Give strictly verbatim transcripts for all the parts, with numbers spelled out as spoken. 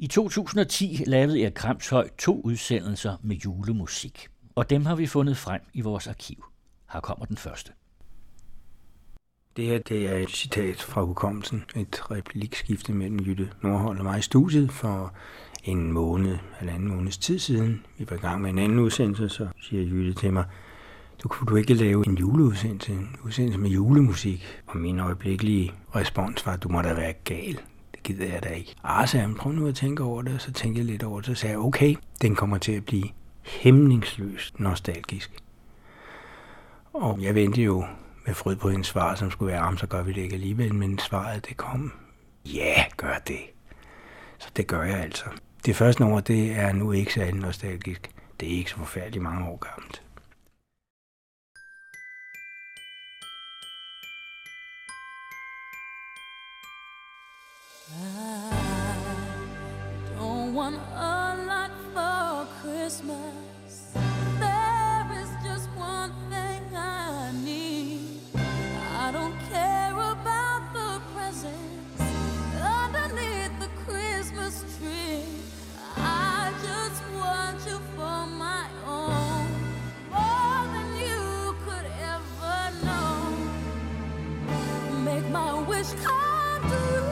I to tusind og ti lavede Erik Kramshøj to udsendelser med julemusik, og dem har vi fundet frem i vores arkiv. Her kommer den første. Det her det er et citat fra hukommelsen, et replikskifte mellem Jytte Nordholt og mig i studiet for en måned eller anden måneds tid siden. Vi var i gang med en anden udsendelse, så siger Jytte til mig, du kunne du ikke lave en juleudsendelse, en udsendelse med julemusik? Og min øjeblikkelige respons var, du må da være gal. Det gider jeg da ikke. Ah, sagde han, prøv nu at tænke over det, så tænkte jeg lidt over det, så sagde jeg, okay, den kommer til at blive hæmningsløst nostalgisk. Og jeg ventede jo med fryd på hendes svar, som skulle være, så gør vi det ikke alligevel, men svaret det kom, ja, gør det. Så det gør jeg altså. Det første nummer, det er nu ikke særlig nostalgisk. Det er ikke så forfærdeligt mange år gammelt. I don't want a lot for Christmas. There is just one thing I need. I don't care about the presents underneath the Christmas tree. I just want you for my own, more than you could ever know. Make my wish come true.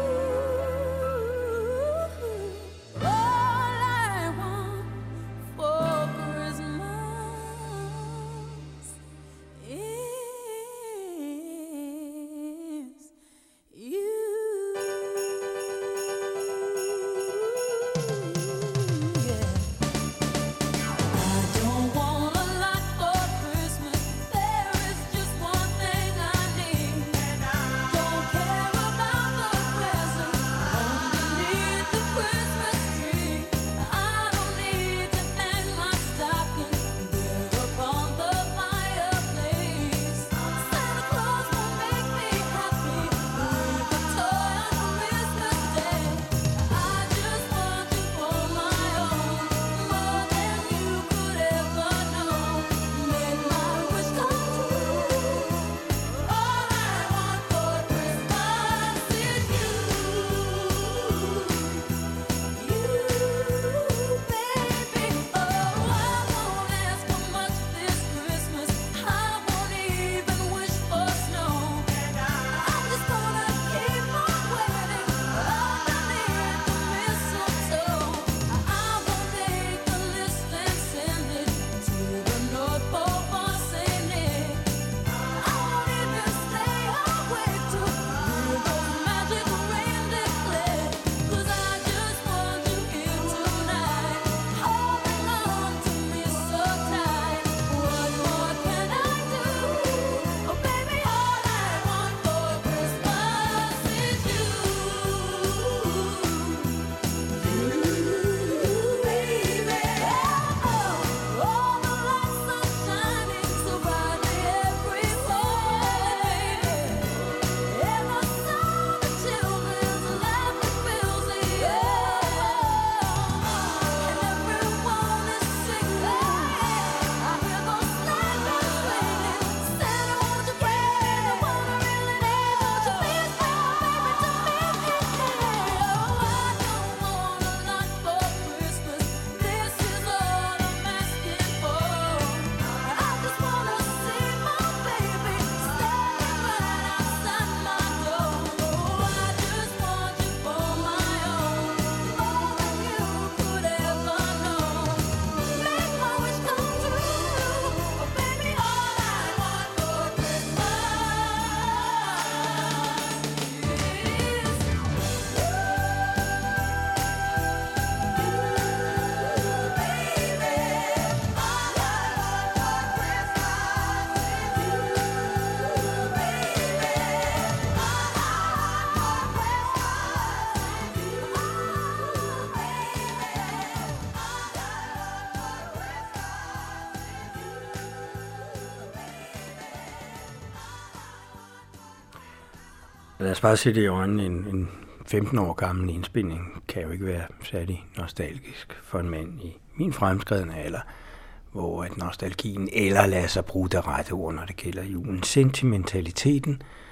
Lad os bare sætte i øjnene, en, en femten år gammel indspilning kan jo ikke være særlig nostalgisk for en mand i min fremskredne alder, hvor at nostalgien eller lader sig bruge det rette ord, når det gælder julen. Sentimentaliteten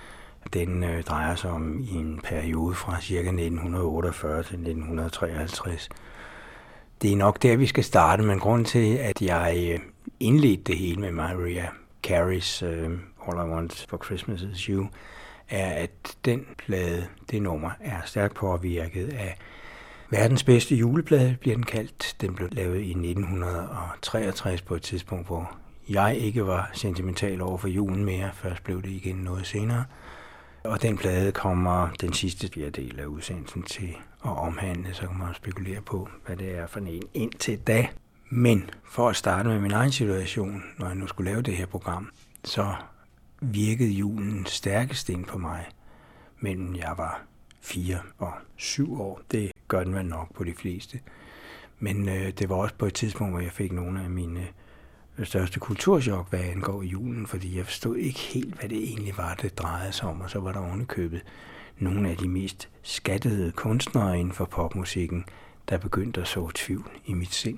Den øh, drejer sig om i en periode fra ca. nitten otteogfyrre til nitten treoghalvtreds. Det er nok der, vi skal starte, men grunden til, at jeg indledte det hele med Mariah Carey's uh, All I Want for Christmas Is You, er, at den plade, det nummer, er stærkt påvirket af verdens bedste juleplade, bliver den kaldt. Den blev lavet i nitten treogtres på et tidspunkt, hvor jeg ikke var sentimental over for julen mere. Først blev det igen noget senere. Og den plade kommer den sidste fjerdedel af udsendelsen til at omhandle, så kan man spekulere på, hvad det er for en indtil da. Men for at starte med min egen situation, når jeg nu skulle lave det her program, så virkede julen stærkest ind på mig, mellem jeg var fire og syv år. Det gør den vel nok på de fleste. Men øh, det var også på et tidspunkt, hvor jeg fik nogle af mine største kulturchok, hvad angår julen, fordi jeg forstod ikke helt, hvad det egentlig var, det drejede sig om, og så var der ovenikøbet nogle af de mest skattede kunstnere inden for popmusikken, der begyndte at så tvivl i mit sind.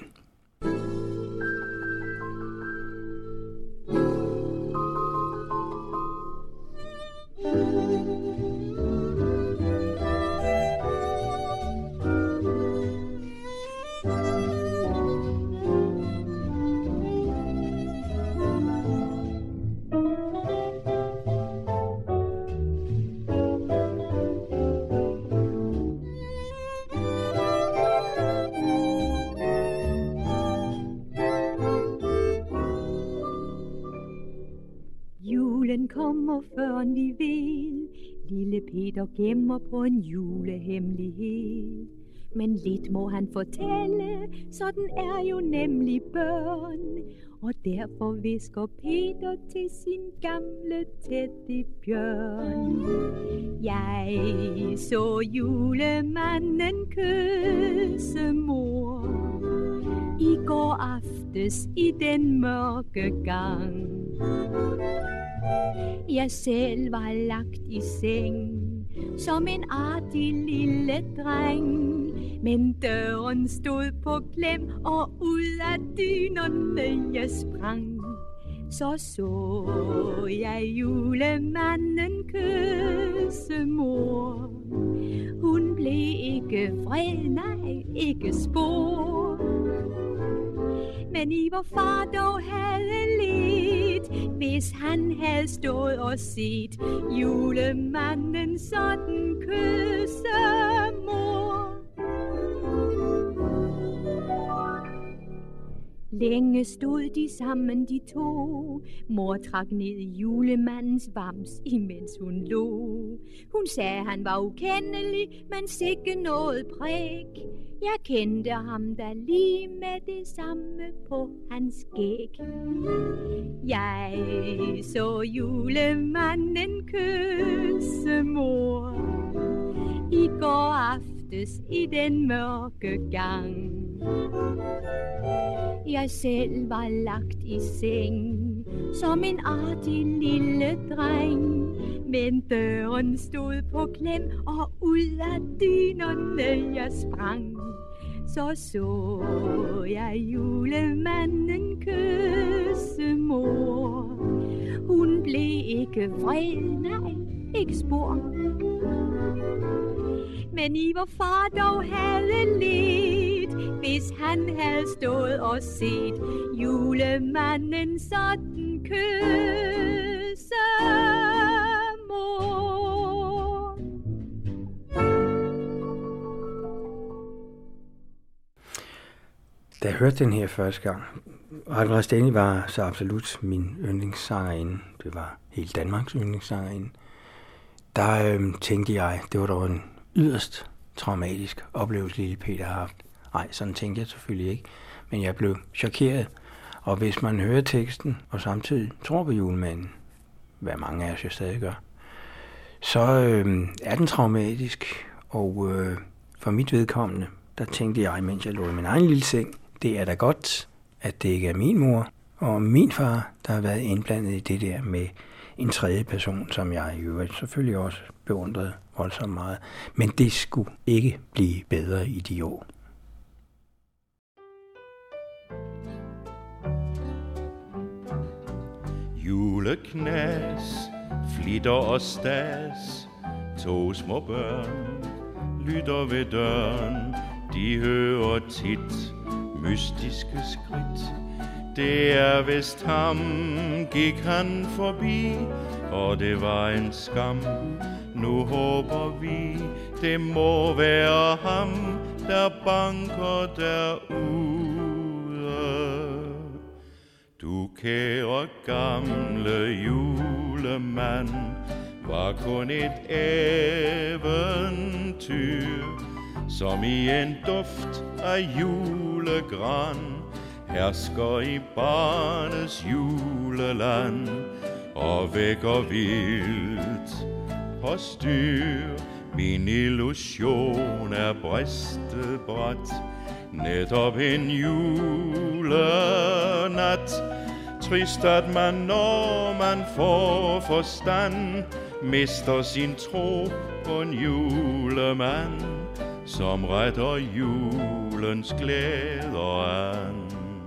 Kommer før vi ved. Lille Peter gemmer på en julehemmelighed. Men lidt må han fortælle, sådan er jo nemlig børn. Og derfor visker Peter til sin gamle teddybjørn. Jeg så julemanden kysse mor i går aftes i den mørke gang. Jeg selv var lagt i seng som en artig lille dreng, men døren stod på klem, og ud af dynerne jeg sprang. Så så jeg julemanden kysse mor. Hun blev ikke vred, nej, ikke spor. Men i hvor far dog havde lidt, hvis han havde stået og set julemanden sådan kysse mor. Længe stod de sammen, de to. Mor trak ned i julemandens bams, imens hun lå. Hun sagde, han var ukendelig, men sikke noget præk. Jeg kendte ham da lige med det samme på hans skæg. Jeg så julemanden kysse mor i går aftes i den mørke gang. Jeg selv var lagt i seng som en artig lille dreng, men døren stod på klem, og ud af dynerne jeg sprang. Så så jeg julemanden kysse mor. Hun blev ikke vred, nej, ikke spor. Men i hvor far dog havde lidt, hvis han havde stået og set julemanden sådan kysse mor. Da jeg hørte den her første gang, Ralph Stanley var så absolut min yndlingssangerinde. Det var hele Danmarks yndlingssangerinde. Der øh, tænkte jeg, det var dog en yderst traumatisk oplevelse, lille Peter har haft. Nej, sådan tænkte jeg selvfølgelig ikke, men jeg blev chokeret. Og hvis man hører teksten og samtidig tror på julemanden, hvad mange af os jo stadig gør, så øh, er den traumatisk. Og øh, for mit vedkommende, der tænkte jeg, mens jeg lå i min egen lille seng, det er da godt, at det ikke er min mor og min far, der har været indblandet i det der med en tredje person, som jeg i øvrigt selvfølgelig også beundrede voldsomt meget. Men det skulle ikke blive bedre i de år. Juleknas flitter og stas. To små børn lytter ved døren. De hører tit mystiske skridt. Det er vist ham, gik han forbi, og det var en skam. Nu håber vi, det må være ham, der banker derude. Du kære gamle julemand, var kun et eventyr, som i en duft af julegran hersker i barnets juleland og vækker vildt på styr. Min illusion er bristet bræt, netop en julenat. Trist at man, når man får forstand, mister sin tro på en julemand, som retter julens glæder an.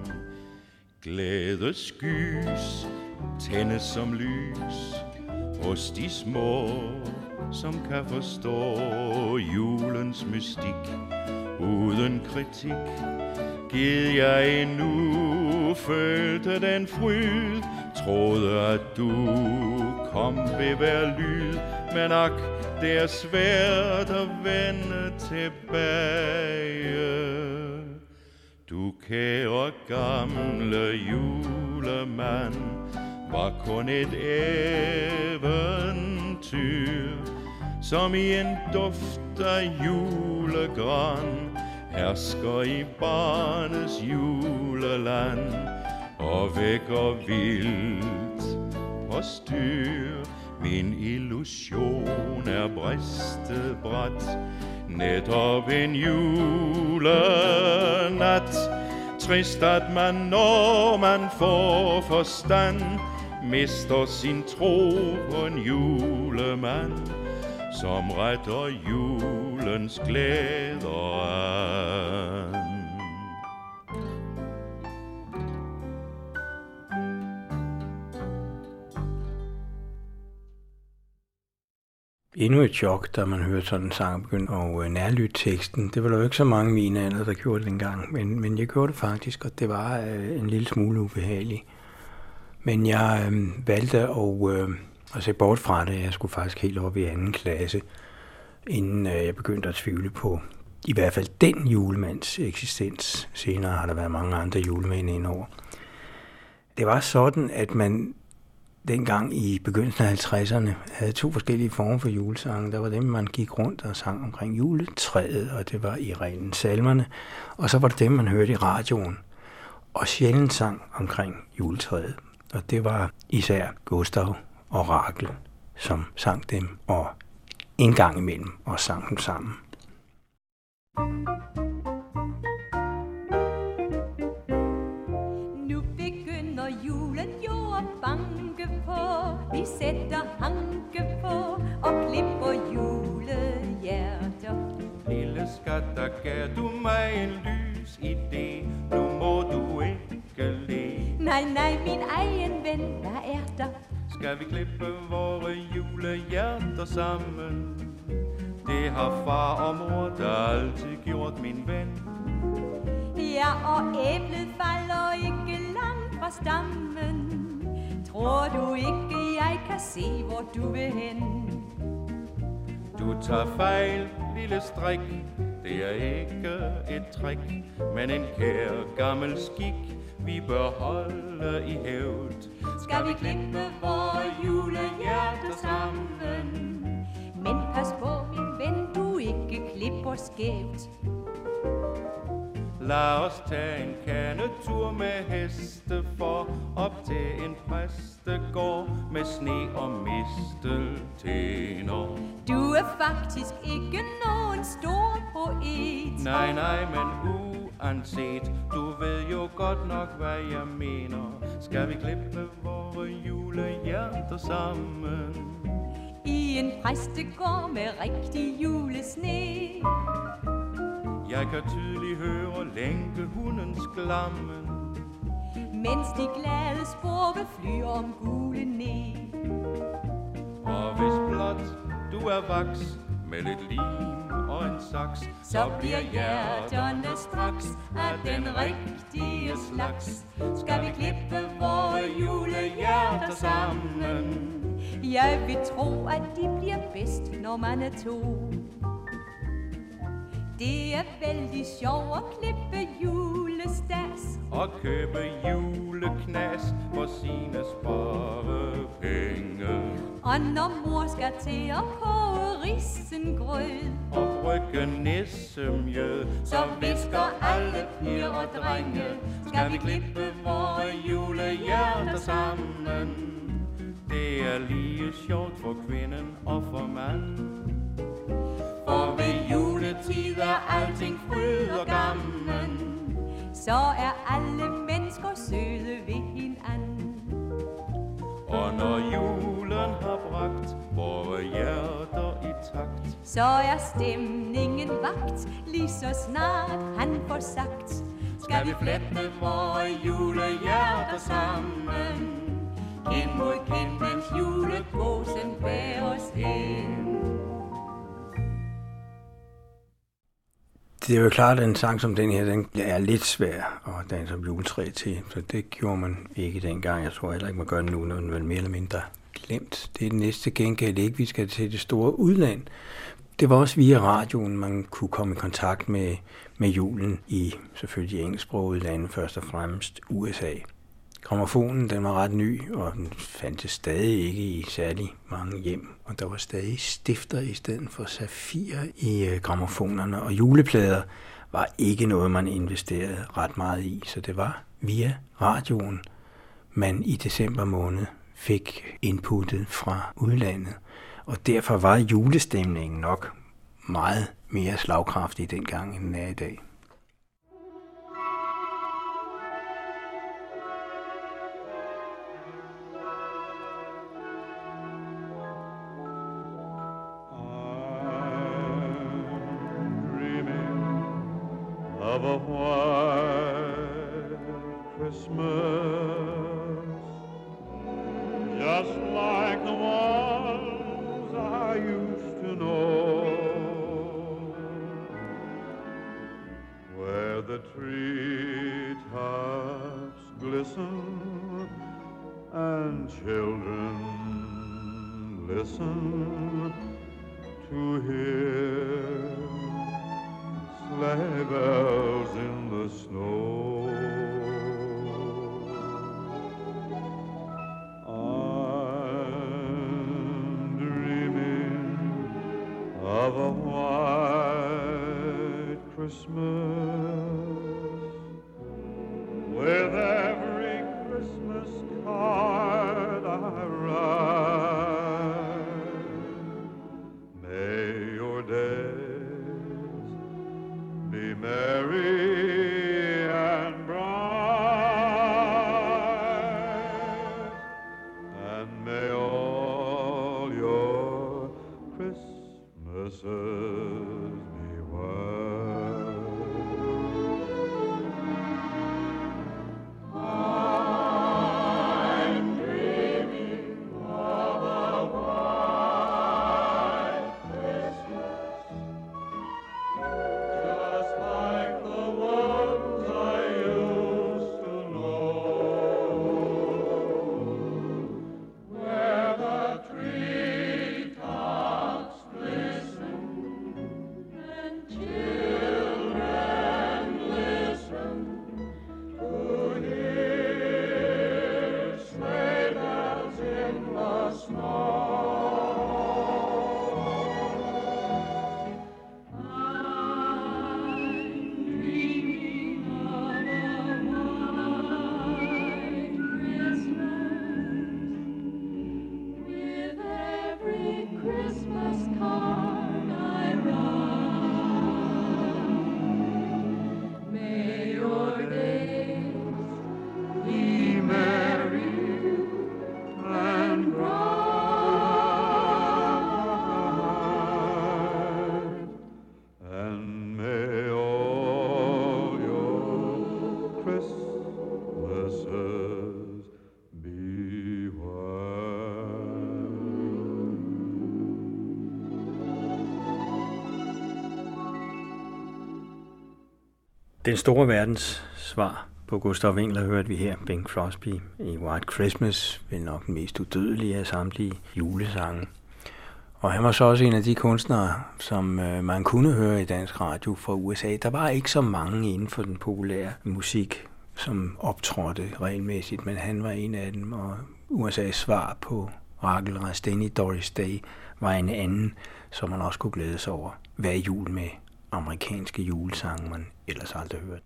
Glædeskys tændes som lys hos de små, som kan forstå julens mystik uden kritik. Gid jeg endnu følte den fryd, troede at du kom ved hver lyd, men ak, det er svært at vende tilbage. Du kære gamle julemand, var kun et eventyr, som i en duft af julegran hersker i barnets juleland og vækker vildt på styr. Min illusion er bristet bræt, netop en julenat. Trist at man, når man får forstand, mister sin tro på en julemand, som retter julens glæder an. Endnu et chok, da man hørte sådan en sang begynde at nærlytte teksten. Det var der jo ikke så mange mine andre, der gjorde det dengang, men, men jeg gjorde det faktisk, og det var øh, en lille smule ubehageligt. Men jeg øh, valgte at, øh, at se bort fra det. Jeg skulle faktisk helt op i anden klasse, inden øh, jeg begyndte at tvivle på i hvert fald den julemands eksistens. Senere har der været mange andre julemænd indover. Det var sådan, at man dengang i begyndelsen af halvtredserne havde to forskellige former for julesange. Der var dem, man gik rundt og sang omkring juletræet, og det var i reglen salmerne. Og så var det dem, man hørte i radioen, og sjældent sang omkring juletræet. Og det var især Gustav og Rakel, som sang dem, og en gang imellem og sang dem sammen. Nu begynder julen jo at banke på. Vi sætter hanke på og klipper julehjerter. Lille skat, der gav du mig en lys idé. Nu må du ikke le. Nej, nej, min egen ven, hvad er der? Skal vi klippe vore julehjerter sammen? Det har far og mor der altid gjort, min ven. Ja, og æblet falder ikke langt fra stammen. Tror du ikke, jeg kan se, hvor du vil hen? Du tager fejl, lille strik. Det er ikke et trick, men en kær gammel skik, vi bør holde i hævd. Skal vi klippe vore julehjerter sammen? Men pas på, min ven, du ikke klipper skævt. Lad os tage en kanetur med heste for op til en præstegård med sne og misteltener. Du er faktisk ikke nogen stor poet. Nej, nej, men uanset, du ved jo godt nok, hvad jeg mener. Skal vi klippe vore julehjerter sammen? I en præstegård med rigtig julesne. Jeg kan tydeligt høre lænkehundens glammen, mens de glade spurve flyr om gule ned. Og hvis blot du er vaks med lidt lim og en saks, så bliver hjerterne straks af den rigtige slags. Skal vi klippe vore julehjerter sammen? Jeg vil tro, at de bliver bedst, når man er to. Det er vældig sjovt at klippe julestas og købe juleknas for sine sparepenge. Og når mor skal til at koge risengrød og brygge nissemjød, så visker alle piger og drenge, skal vi klippe vore julehjerter sammen? Det er lige sjovt for kvinden og for manden. For ved juletid er alting fryd og gammen, så er alle mennesker søde ved hinanden. Og når julen har bragt vore hjerter i takt, så er stemningen vagt, lige så snart han får sagt, skal vi flette vore julehjerter sammen. Kind mod kind, mens julegåsen bærer os ind. Det er jo klart, at en sang som den her, den er lidt svær at danse om juletræ til, så det gjorde man ikke dengang. Jeg tror heller ikke, man gør det nu, når den er mere eller mindre glemt. Det er den næste gengæld ikke. Vi skal til det store udland. Det var også via radioen, man kunne komme i kontakt med, med julen i selvfølgelig de engelsksprogede lande, først og fremmest U S A. Grammofonen, den var ret ny, og den fandtes stadig ikke i særlig mange hjem. Og der var stadig stifter i stedet for safir i uh, grammofonerne, og juleplader var ikke noget, man investerede ret meget i. Så det var via radioen, man i december måned fik inputtet fra udlandet. Og derfor var julestemningen nok meget mere slagkraftig dengang, end den er i dag. Of a white Christmas, just like the ones I used to know, where the treetops glisten and children listen to hear sleigh bells in the snow. I'm dreaming of a white Christmas, with every Christmas card I write. May your days be merry and bright, and may all your Christmases be white. I'm dreaming of a white Christmas, just like the one Den store verdens svar på Gustav Winckler hørte vi her, Bing Crosby i White Christmas, vel nok den mest udødelige af samtlige julesange. Og han var så også en af de kunstnere, som man kunne høre i dansk radio fra U S A. Der var ikke så mange inden for den populære musik, som optrådte regelmæssigt, men han var en af dem, og U S A's svar på Rachel Rasteni, Doris Day, var en anden, som man også kunne glæde sig over. Hvad er jul med amerikanske julesange, man ellers aldrig hørt?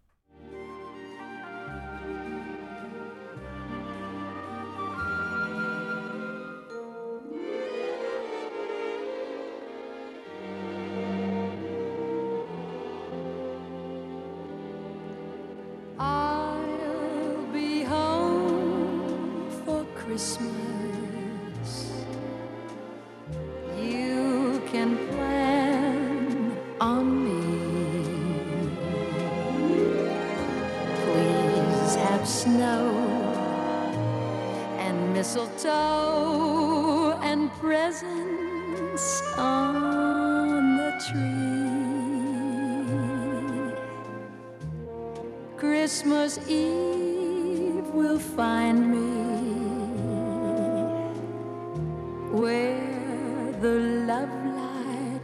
I'll be home for Christmas. You can plan on me. Please have snow and mistletoe and presents on the tree. Christmas Eve will find me where the love light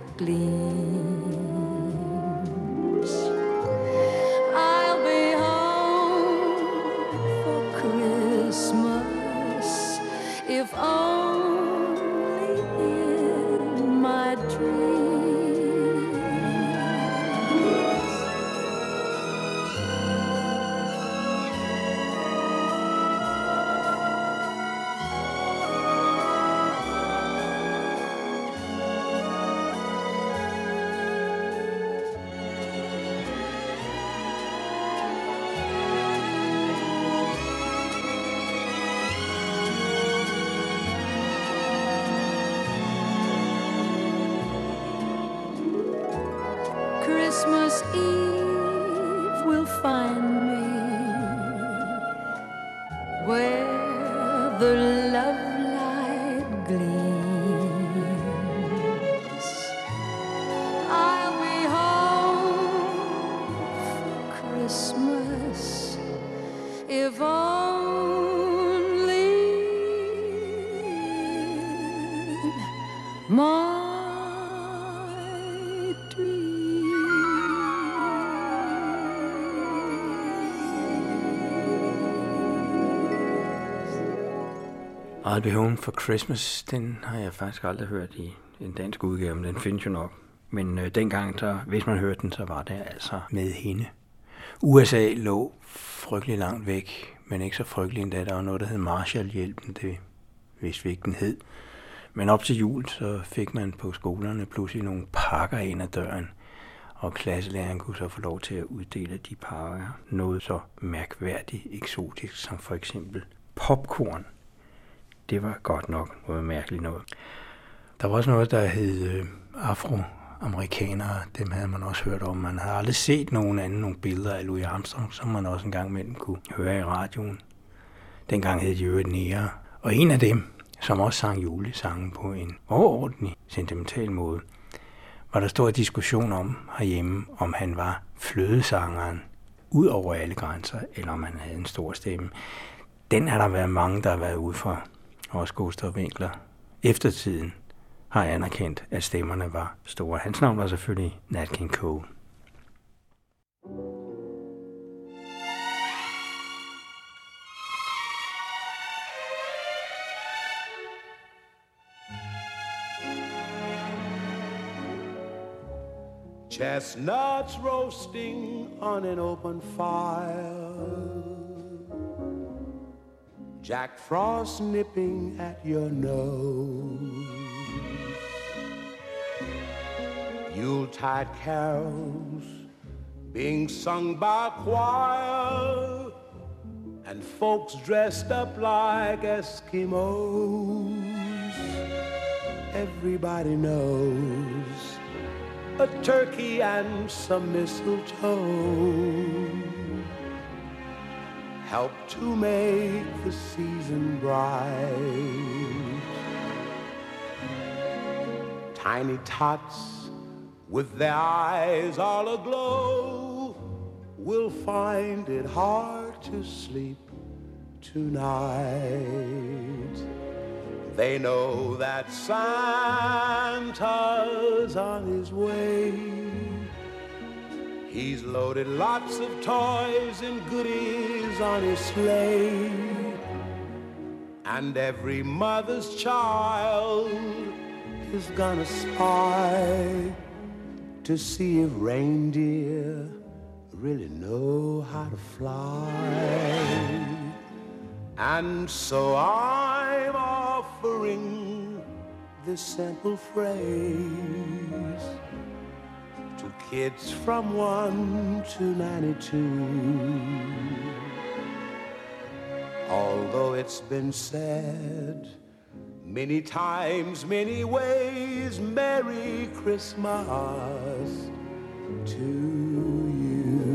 gleams. I'll be home for Christmas, if only in my dreams. Christmas Eve will find me where the love light gleams. I'll be home for Christmas, if only in my I'll Be Home for Christmas, den har jeg faktisk aldrig hørt i en dansk udgave, men den findes jo nok. Men øh, dengang, så, hvis man hørte den, så var det altså med hende. U S A lå frygtelig langt væk, men ikke så frygtelig endda. Der var noget, der hed Marshallhjælpen, det vidste vi ikke, den hed. Men op til jul, så fik man på skolerne pludselig nogle pakker ind ad døren, og klasselæreren kunne så få lov til at uddele de pakker. Noget så mærkværdigt eksotisk som for eksempel popcorn. Det var godt nok noget mærkeligt noget. Der var også noget, der hed øh, afroamerikanere. Dem havde man også hørt om. Man havde aldrig set nogen anden, nogle billeder af Louis Armstrong, som man også en gang imellem kunne høre i radioen. Dengang hed de jo et nære. Og en af dem, som også sang julesangen på en overordentlig sentimental måde, var der stor diskussion om herhjemme, om han var flødesangeren ud over alle grænser, eller om han havde en stor stemme. Den har der været mange, der har været ude for. Også Gustav Winckler. Eftertiden har anerkendt, at stemmerne var store. Hans navn var selvfølgelig Nat King Cole. Chestnuts roasting on an open fire, Jack Frost nipping at your nose, Yuletide carols being sung by choir, and folks dressed up like Eskimos. Everybody knows a turkey and some mistletoe help to make the season bright. Tiny tots with their eyes all aglow will find it hard to sleep tonight. They know that Santa's on his way. He's loaded lots of toys and goodies on his sleigh. And every mother's child is gonna spy to see if reindeer really know how to fly. And so I'm offering this simple phrase to kids from one to ninety-two. Although it's been said many times, many ways, Merry Christmas to you.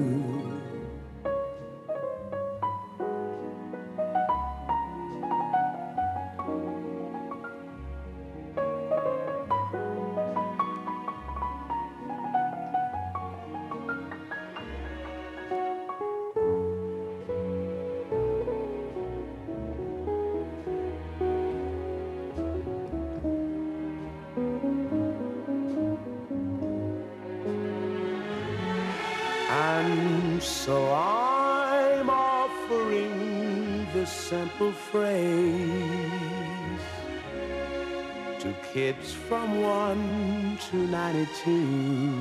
And so I'm offering this simple phrase to kids from one to ninety-two.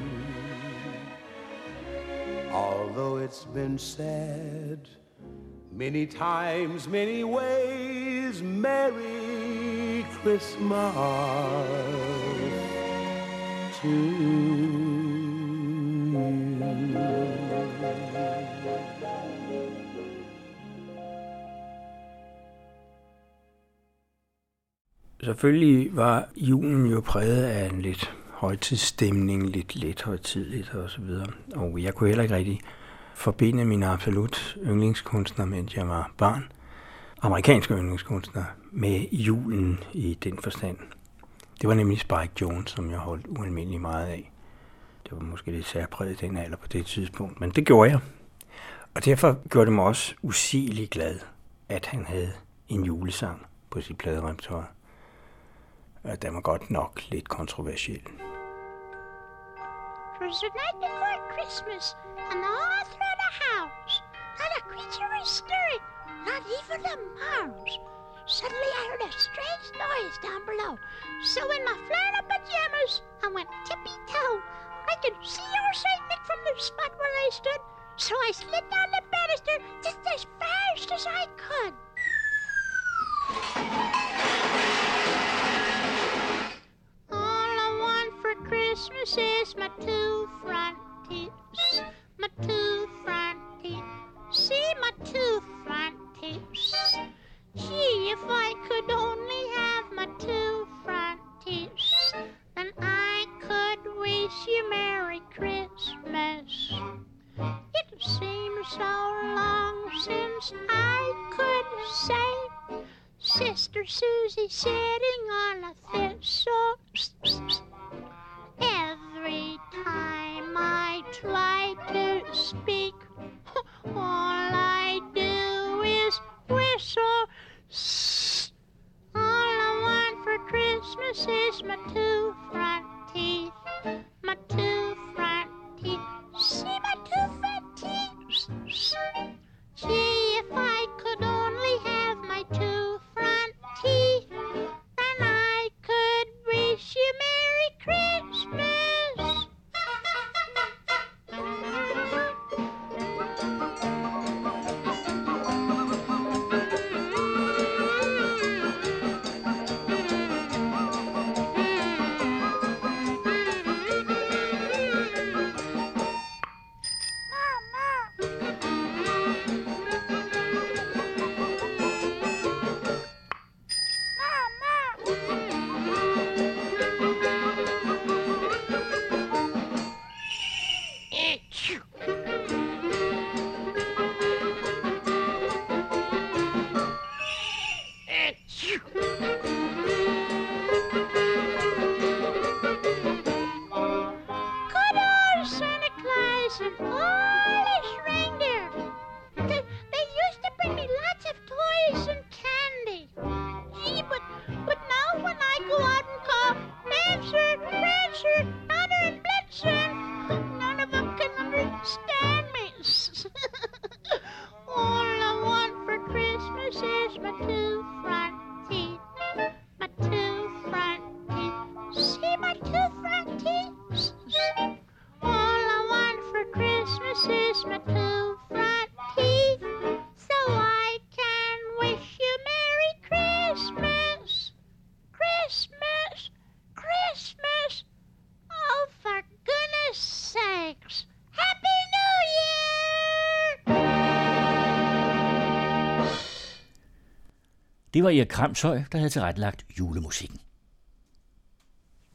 Although it's been said many times, many ways, Merry Christmas to you. Selvfølgelig var julen jo præget af en lidt højtidsstemning, lidt let højtidligt og så videre. Og jeg kunne heller ikke rigtig forbinde mine absolut yndlingskunstnere, mens jeg var barn, amerikanske yndlingskunstnere, med julen i den forstand. Det var nemlig Spike Jones, som jeg holdt ualmindelig meget af. Det var måske lidt særpræget den alder på det tidspunkt, men det gjorde jeg. Og derfor gjorde det mig også usigeligt glad, at han havde en julesang på sit pladerepertoire. Og den var godt nok lidt kontroversiel. It was the night before Christmas, and all through the house, not a creature was stirring, not even a mouse. Suddenly I heard a strange noise down below. So in my flannel pajamas, I went tippy-toe. I could see old Saint Nick from the spot where I stood, so I slid down the banister just as fast as I could. All I want for Christmas is my two front teeth, my two front teeth. See my two front teeth. Gee, if I could only have my two front teeth, then I could wish you Merry Christmas. It seems so long since I could say Sister Susie sitting on a thistle. Every time I try to speak, all I do is whistle. All I want for Christmas is my two front teeth, my two front teeth. See my two front teeth. Gee, if I could only have my two front teeth, then I could wish you Merry Christmas. Good old Santa Claus and all his All I want for Christmas is my two front teeth, so I can wish you Merry Christmas, Christmas, Christmas. Oh, for goodness sakes, Happy New Year! Det var Erik Kramshøj, der havde tilrettelagt julemusikken.